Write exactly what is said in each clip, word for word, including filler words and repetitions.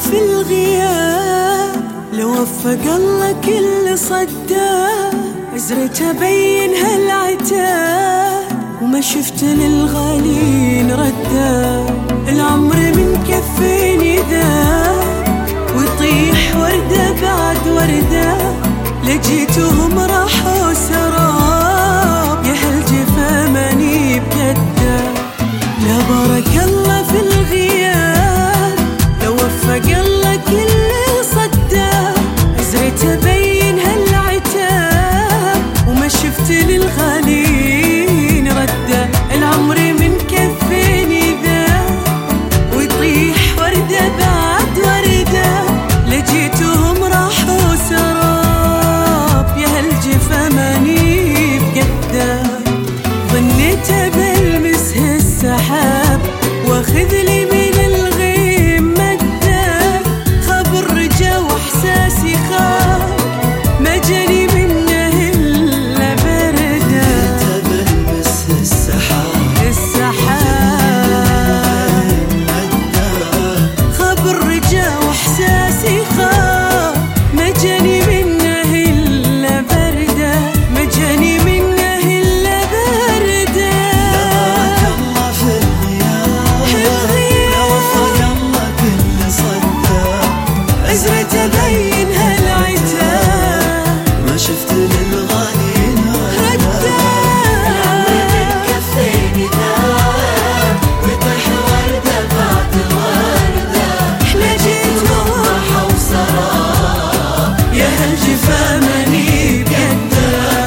في الغياب، لو وفق الله كل صداه، عزرت أبين هالعتاب وما شفت للغالين ردا. العمر من كفيني ذاب ويطيح وردة بعد وردة، لجيتهم راحوا سراب، يا هالجفا ماني بجدة. لا بارك الله في الغياب، لو وفق الله كل صداه، عزرت أبين هالعتاب وما شفت للغالين ردا. العمر من كفيني ذاب ويطيح وردة بعد وردة، لجيتهم راحوا سراب، يا هالجفا ماني بجدة. ظنيت بلمس السحاب واخذ لي من الغيم مدة، خبر رجا واحساسي خاب، ما جاني منه الا بردة. بلمس السحاب السحاب خبر رجا واحساسي خاب، ما جاني منه الا بردة، ما جاني منه الا بردة. عزرت أبين هالعتاب ما شفت للغالين ردا. العمر من كفيني ذاب ويطيح وردة بعد وردة، لجيتهم راحوا سراب، يا هالجفا ماني بجدة.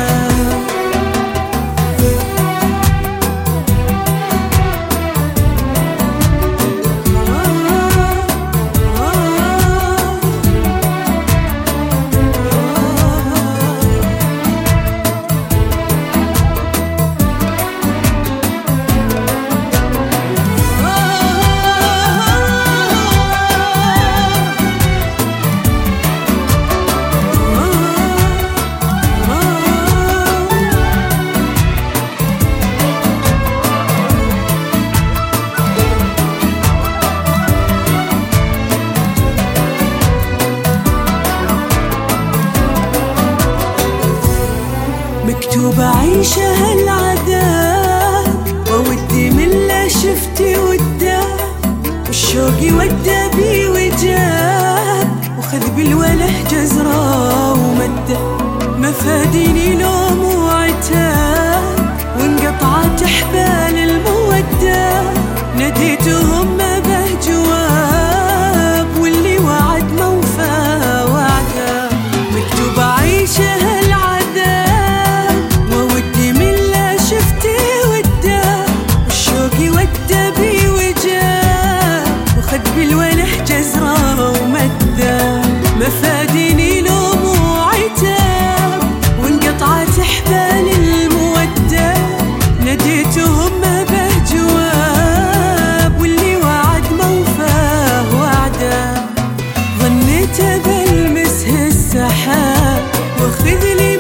مكتوب أعيش هالعذاب وودي من لا شفتي وداه، والشوق يودى بي وجاب، وخذ بالوله جزرة ومده. ما فاديني لوم وعتاب وانقطعت أحبال المودة، ناديتهم ما به جواب، واللي وعد ما وفى وعده. مكتوب أعيش هالعذاب وودي من لا شفتي وداه، والشوق يودى بي وجاب، وخد بالوله جزرة ومده. ما فاديني لوم وعتاب وانقطعت أحبال المودة، ناديتهم ما به جواب، واللي وعد ما وفاه وعده. ظنيت بلمس السحاب واخذ لي